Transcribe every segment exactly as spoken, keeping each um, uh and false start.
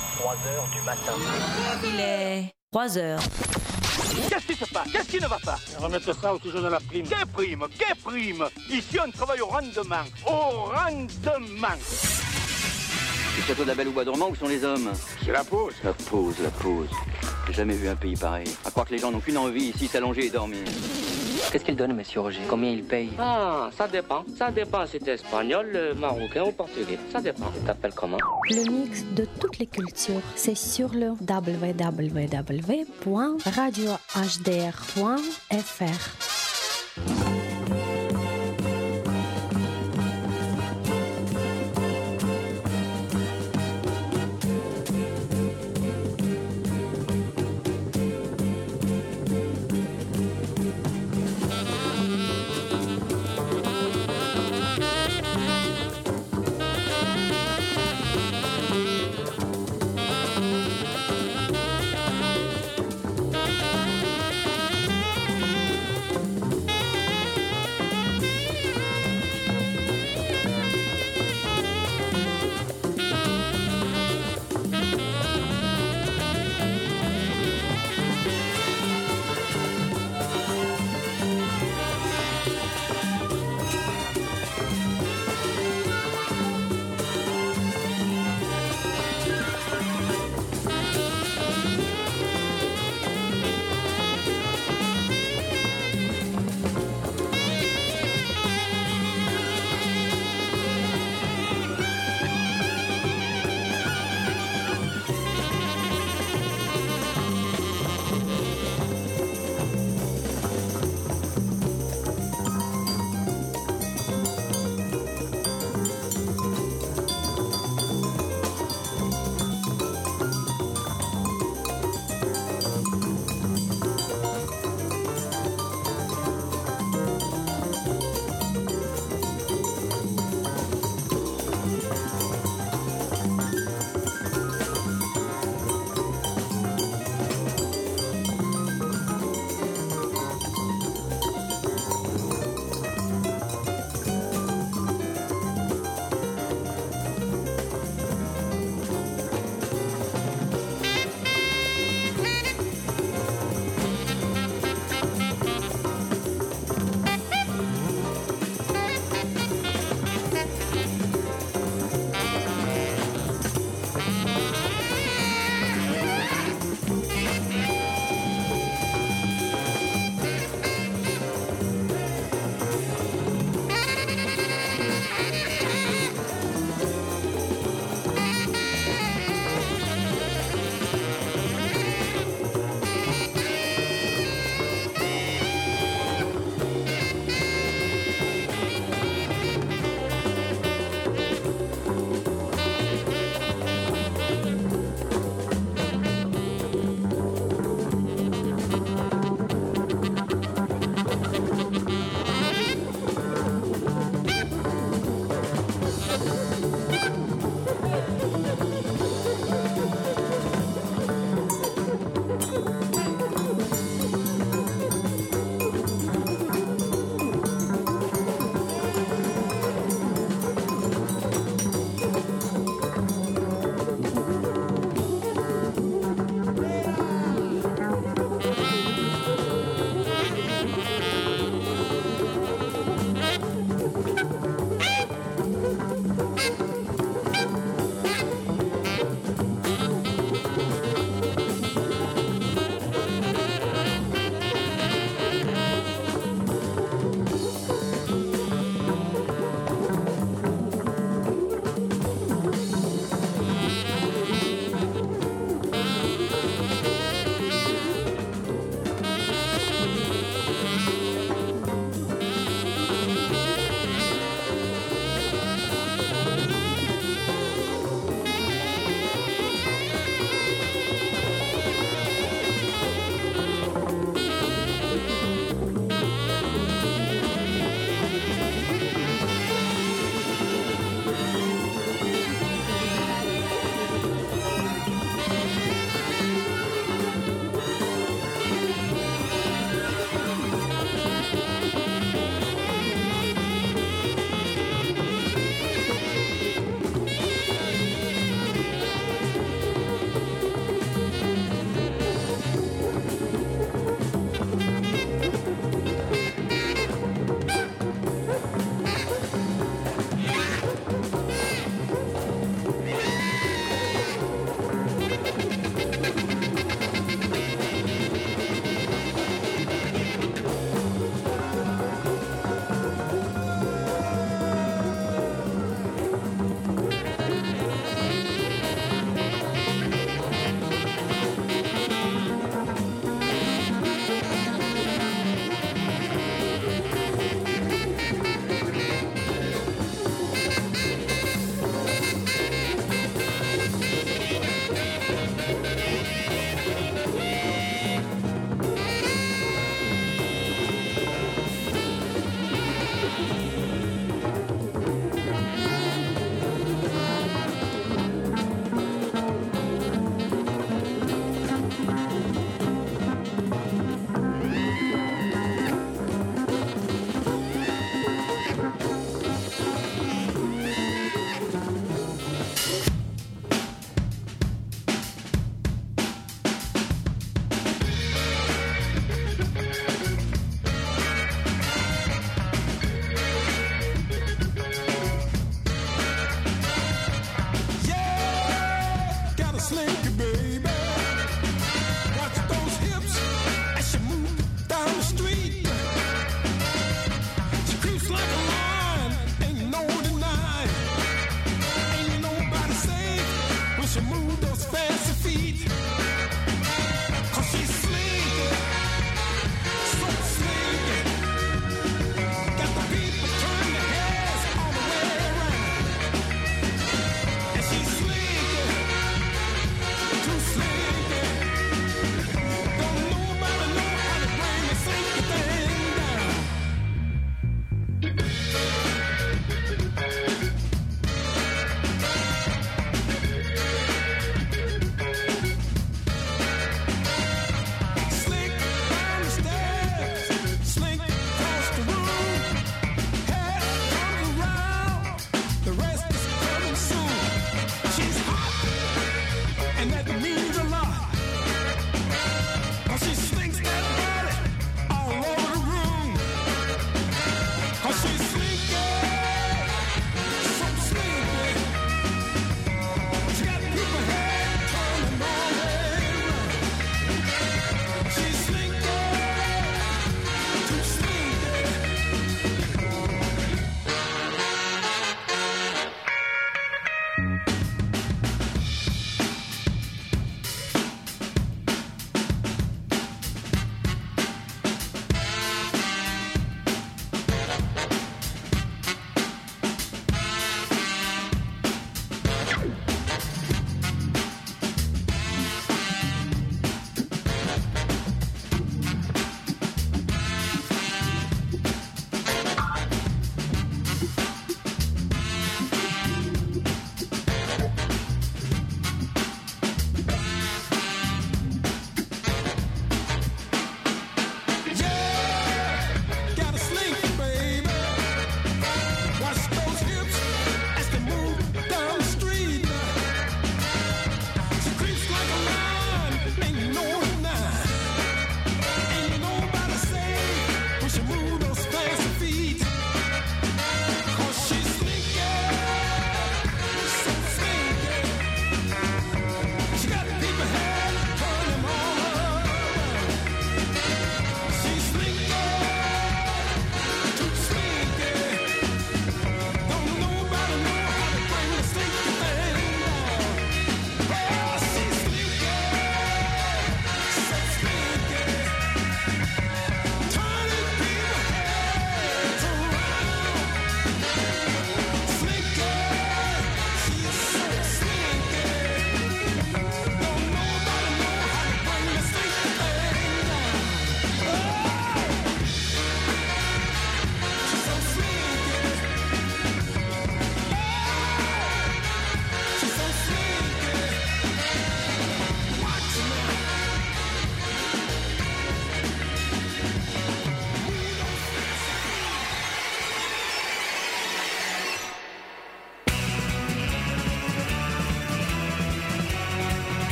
trois heures du matin. Il est trois heures. Qu'est-ce qui se passe? Qu'est-ce qui ne va pas? Remettre ça au sujet de la prime. Quelle prime? Quelle prime? Ici, on travaille au rendement. Au rendement. Le château d'Abel ou Bois dormant, où sont les hommes? C'est la pause. La pause, la pause. J'ai jamais vu un pays pareil. À croire que les gens n'ont qu'une envie ici, s'allonger et dormir. Qu'est-ce qu'il donne, monsieur Roger? Combien il paye? Ah, ça dépend. Ça dépend si t'es espagnol, marocain ou portugais. Ça dépend. Tu t'appelles comment? Le mix de toutes les cultures, c'est sur le w w w point radio h d r point f r.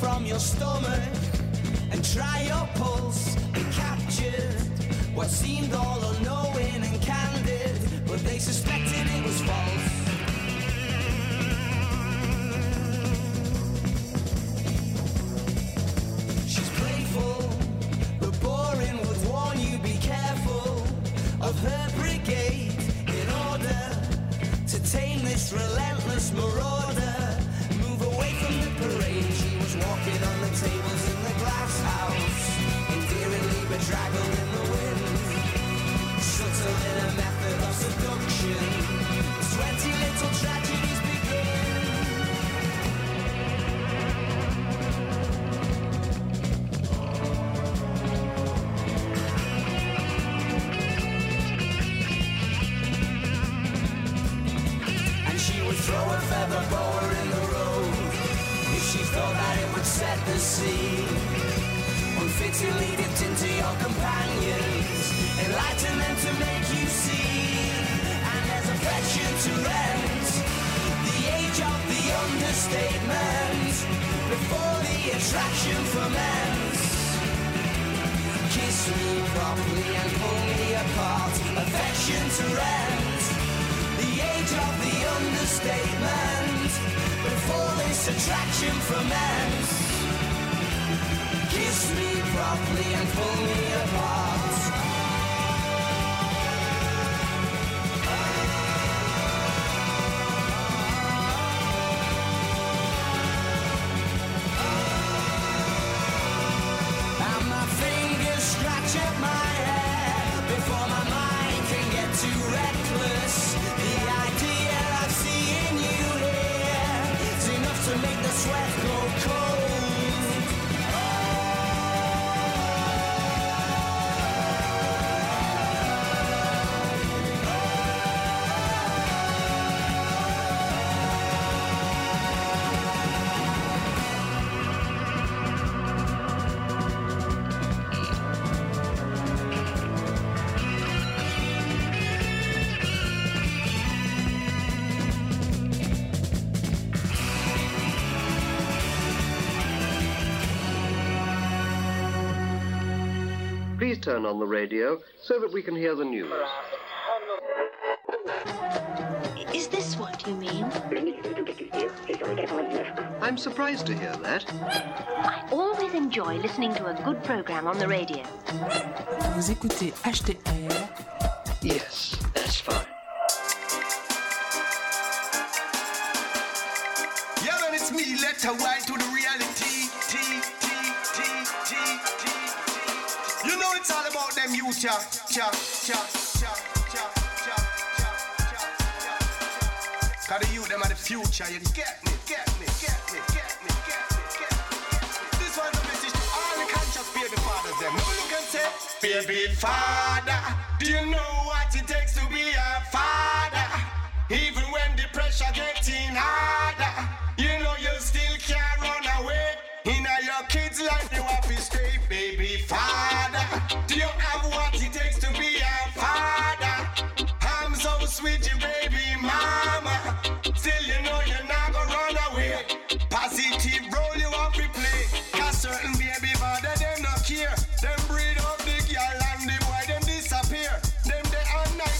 from your stomach and try your pulse and capture what seemed all unknowing and candid, but they suspected it was false. She's playful, but boring, would warn you be careful of her brigade in order to tame this relentless marauder. Move away from the parade. She was walking on the tables in the glass house, endearingly bedraggled in the wind, subtle in a method of seduction. Twenty little tragedies begin. And she would throw a feather boa in the road if she thought that it would set the scene. Unfittingly dipped into your companions, enlighten them to make you see. And there's affection to rent, the age of the understatement, before the attraction ferments. Kiss me properly and pull me apart. Affection to rent, the age of the understatement, before this attraction ferments. Kiss me properly and pull me apart. And my fingers scratch at my hair before my mind can get too reckless. The idea of seeing you here is enough to make the sweat go cold. Please turn on the radio so that we can hear the news. Is this what you mean? I'm surprised to hear that. I always enjoy listening to a good program on the radio. Vous écoutez H T R. Yes, that's fine. Yeah, man, it's me, letter Y to the reality. T, T, T, T, T. You know it's all about them you cha, cha, cha, cha, cha, cha, cha, cha. Cause the youth, them are the future, you get me, get me, get me, get me, get me, get me. This one's a message to all the conscious baby fathers, them. Now look and say, baby father, do you know what it takes to be a father? Even when the pressure getting harder, you know you still can't run away. In your kids' life, you have to stay, baby father. Do you have what it takes to be a father? I'm so sweet, you baby mama. Still, you know you're not gonna run away. Positive role you have to play. Cause certain baby father, them not care. Them breed up the girl and the boy, them disappear. Them they are nice.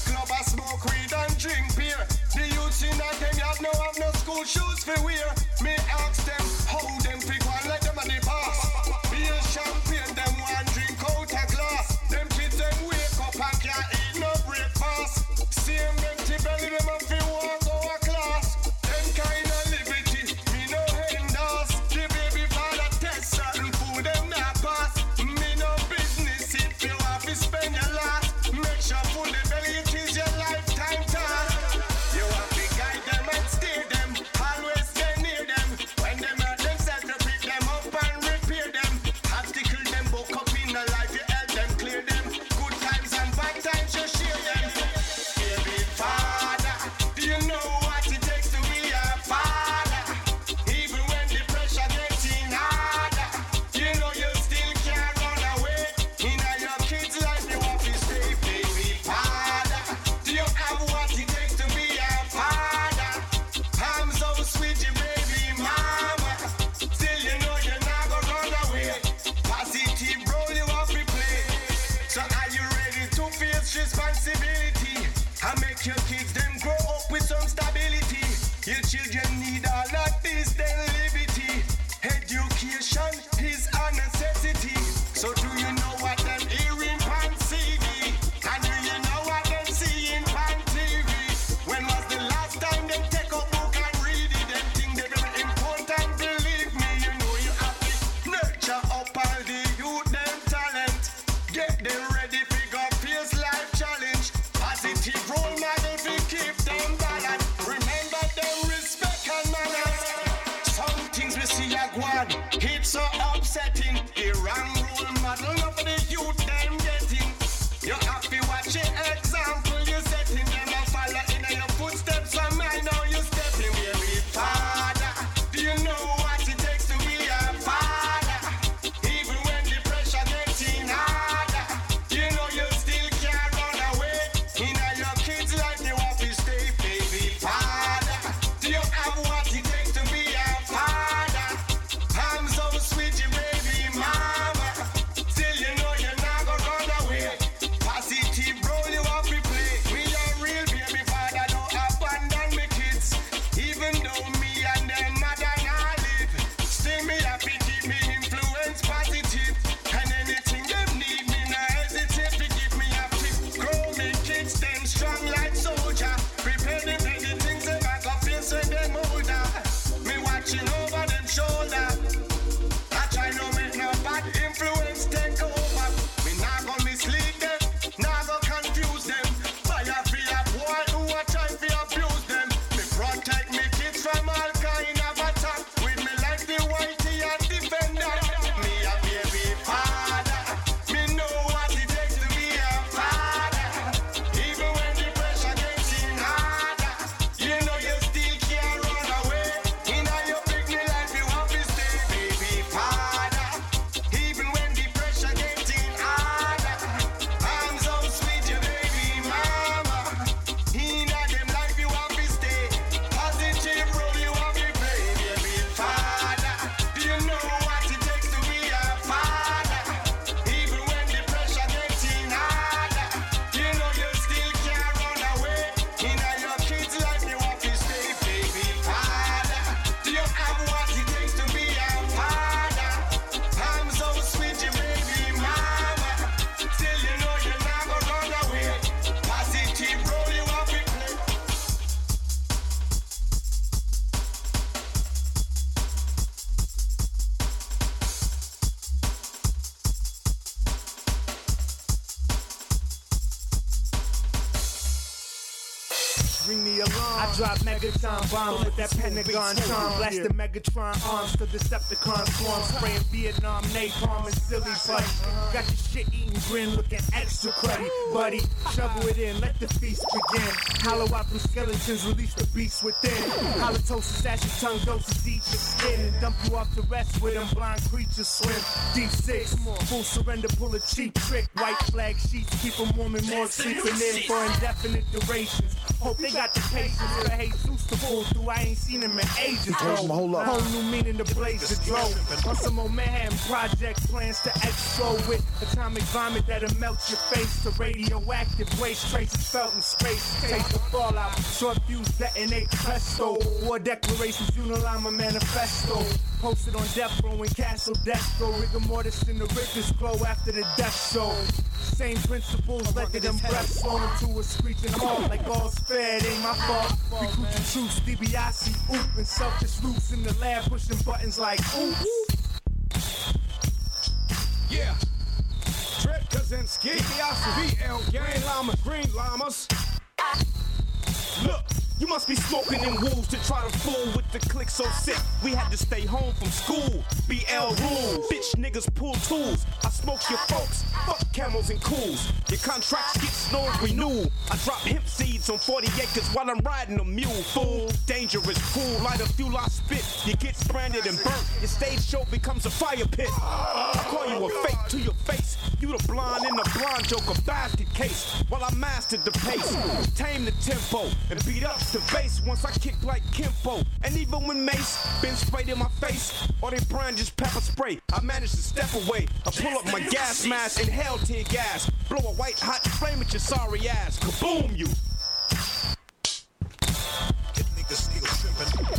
ring the alarm. I drop Megatron bombs with that Pentagon charm. Blast the Megatron arms to Decepticon swarm. Spraying Vietnam, napalm, and silly buddy. Got your shit eating grin looking extra cruddy. Buddy, shovel it in, let the feast begin. Hollow out them skeletons, release the beast within. Halitosis, ashy tongue doses eat your skin. And dump you off to rest where them blind creatures swim. Deep six, full surrender, pull a cheap trick. White flag sheets, keep them warm and more sleeping in for indefinite durations. Hope they got the patience for Jesus to pull through. I ain't seen him in ages. Hold, hold up. Whole new meaning to blaze the drove. On some old Manhattan project plans to explode with atomic vomit that'll melt your face. To radioactive waste traces felt in space. Taste the fallout. Short fuse detonate presto. War declarations, Unilama manifesto. Posted on death row in Castle Destro. Rigor mortis in the Rickers glow after the death show. Same principles led to them breaths slowing to a screeching halt like all's fair. It ain't my fault. Recruit the troops, DiBiase, oop, and selfish roots in the lab pushing buttons like oops. Yeah. Trip Kaczynski, DiBiase, B L, Gang Llama, Green Llamas. Look. You must be smoking in wolves to try to fool with the click so sick. We had to stay home from school. B L rule. Bitch niggas pull tools. I smoke your folks. Fuck camels and cools. Your contracts get snow renewal. I drop hemp seeds on forty acres while I'm riding a mule. Fool. Dangerous. Cool. Light a fuel I spit. You get stranded and burnt. Your stage show becomes a fire pit. I call you a fake to your face. You the blonde in the blonde joker basket case. While I mastered the pace. Tame the tempo and beat up the bass once I kick like Kimpo. And even when Mace been sprayed in my face, or they brand just pepper spray, I manage to step away. I pull up my gas mask, inhale tear gas, blow a white hot flame at your sorry ass. Kaboom you. Get niggas still trippin'.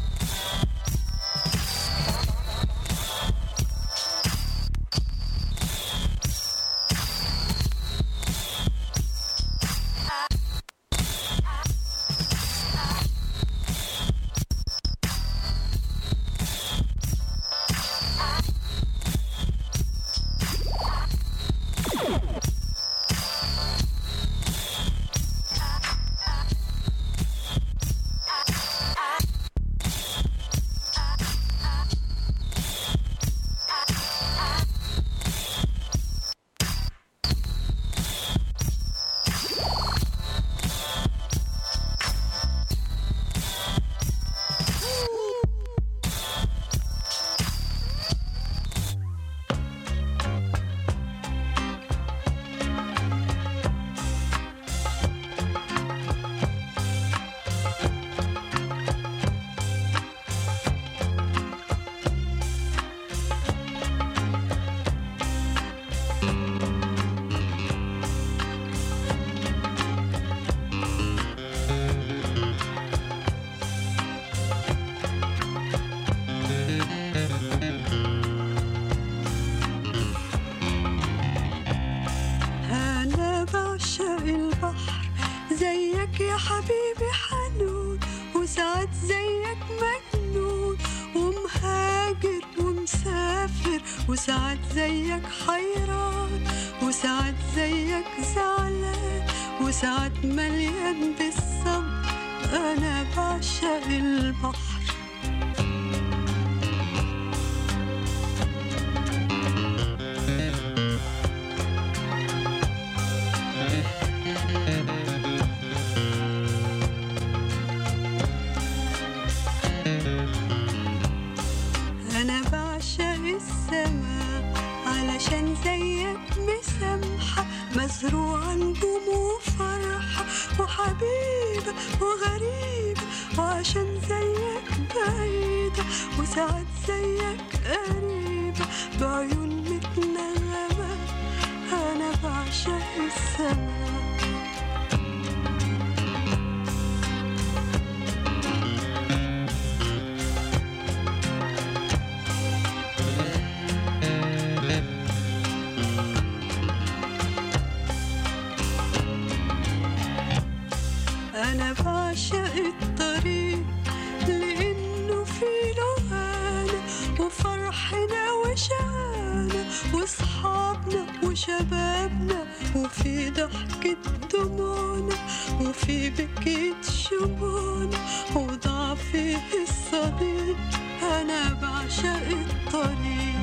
يا حبيبي حنون وساعات زيك مجنون ومهاجر ومسافر وساعات زيك حيران وساعات زيك زعلان وساعات مليان بالصبر أنا بعشق البحر أنا بعشق السماء علشان زيك مسامحة مزروعة نجوم وفرحة وحبيبة وغريبة وعشان زيك بعيدة وساعات زيك قريبة بعيون متنغمة أنا بعشق السماء أنا بعشق الطريق لأنه فيه لهانا وفرحنا وشانا وصحابنا وشبابنا وفي ضحكة دموعنا وفي بكيت الشمون وضعفي الصديق أنا بعشق الطريق.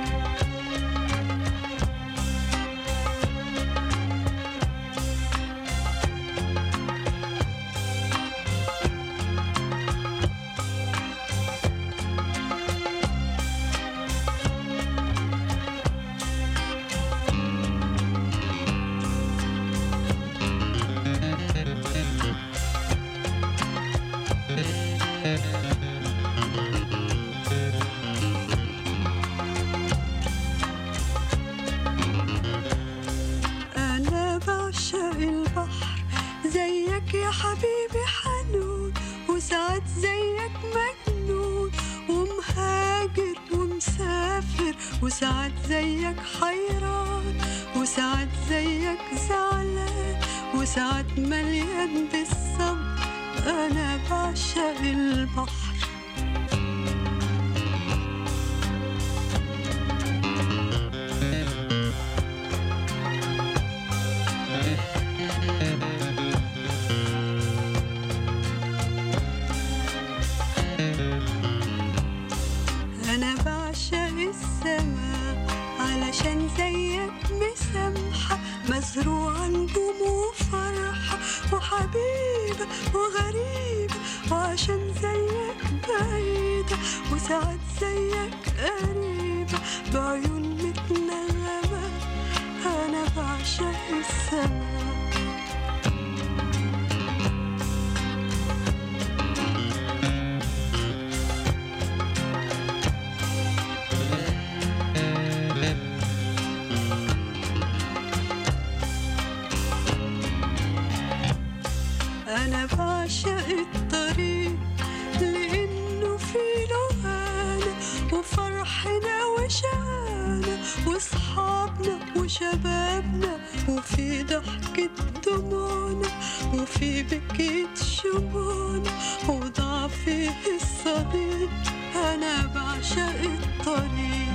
يا حبيبي حنون وساعات زيك مجنون ومهاجر ومسافر وساعات زيك حيران وساعات زيك زعلان وساعات مليان بالصبر. أنا بعشق البحر. أنا بعشق السماء علشان زيك مسامحة مزروعة نجوم وفرحة وحبيبة وغريبة وعشان زيك بعيدة وساعات زيك قريبة بعيون متنغمة. أنا بعشق السماء. أنا بعشق الطريق لأنه فيه لهانة وفرحنا وشانا وصحابنا وشبابنا وفي ضحكة دموعنا وفي بكيت شموعنا وضعفي الصديق. أنا بعشق الطريق.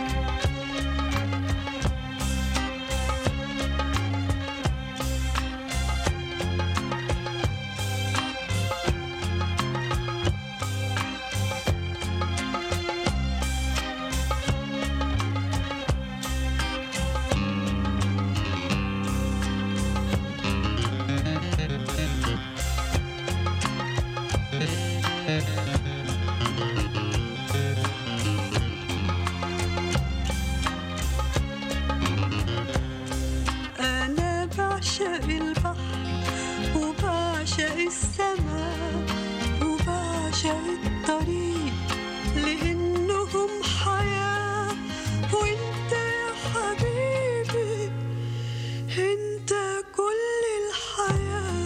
أنا بعشق البحر وبعشق السماء وبعشق الطريق لأنهم حياة. وانت يا حبيبي انت كل الحياة.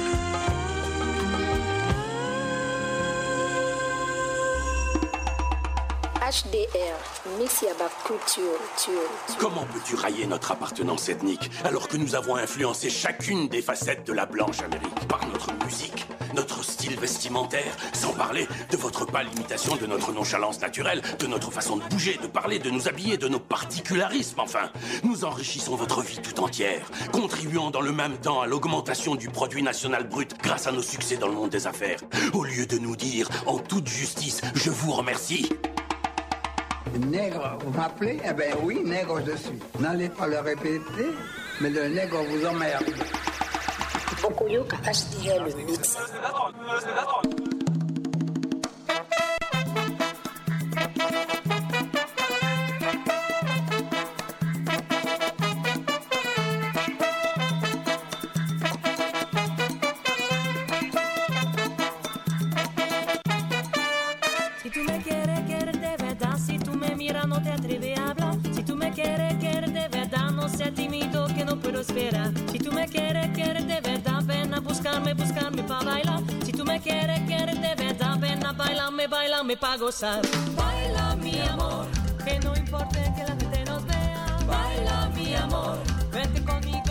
H D R, Messiaba Culture. Comment peux-tu railler notre appartenance ethnique alors que nous avons influencé chacune des facettes de la blanche Amérique par notre musique, notre style vestimentaire, sans parler de votre pâle imitation de notre nonchalance naturelle, de notre façon de bouger, de parler, de nous habiller, de nos particularismes, enfin. Nous enrichissons votre vie tout entière, contribuant dans le même temps à l'augmentation du produit national brut grâce à nos succès dans le monde des affaires. Au lieu de nous dire, en toute justice, je vous remercie. Nègre, vous m'appelez? Eh bien oui, nègre je suis. N'allez pas le répéter, mais le nègre vous emmerde. Bokoyoka H D R le mix. Si tú me quieres, quieres de verdad. Si tú me miras, no te atreves a hablar. Si tú me quieres, quieres de verdad. No seas tímido que no puedo esperar. Si tú me quieres, quieres de verdad. Ven a buscarme, buscarme pa' bailar. Si tú me quieres, quieres de verdad. Ven a bailarme, bailarme pa' gozar. Baila mi amor, que no importa que la gente nos vea. Baila mi amor, vete conmigo